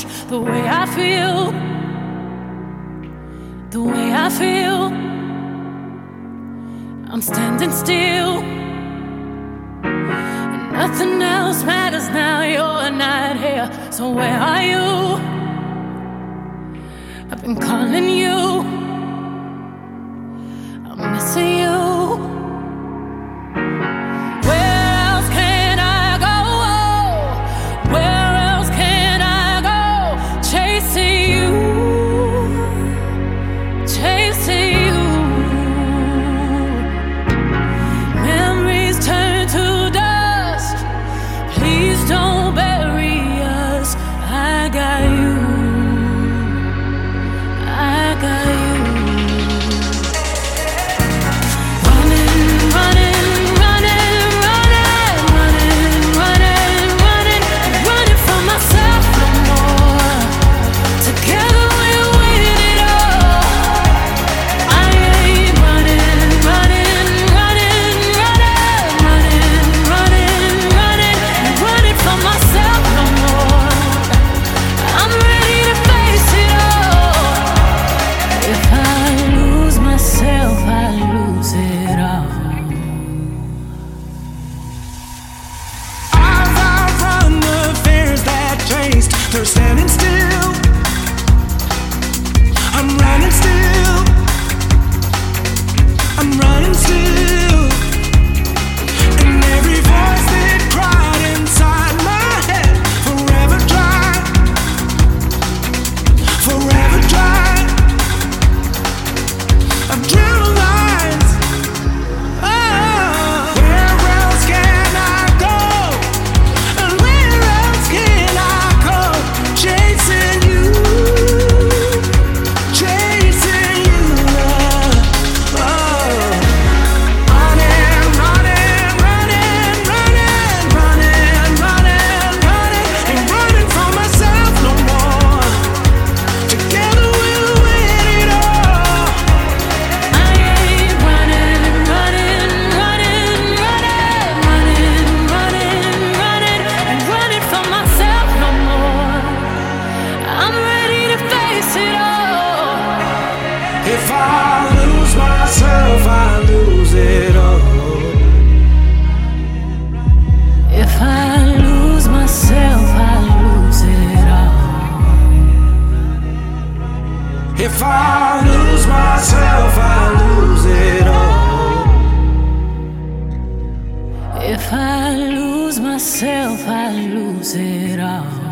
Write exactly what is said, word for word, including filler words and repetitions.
touch the way I feel, the way I feel. I'm standing still, and nothing else matters now. You're not here, so where are you? I've been calling you, I'm missing you. They're standing still. I'm running still. I'm running still. And every voice that cried inside my head, forever dry, forever dry. I've drew lines. Oh, where else can I go? And where else can I go? Chasing you, chasing you, oh. Running, running, running, running, running, running, running, ain't running from myself no more. Together we'll win it all. I ain't running, running, running, running, running, running, running, ain't running from myself no more. I'm ready to face it all. If I lose myself, I lose it all. If I lose myself, I lose it all. If I lose myself, I lose it all. If I lose myself, I lose it all.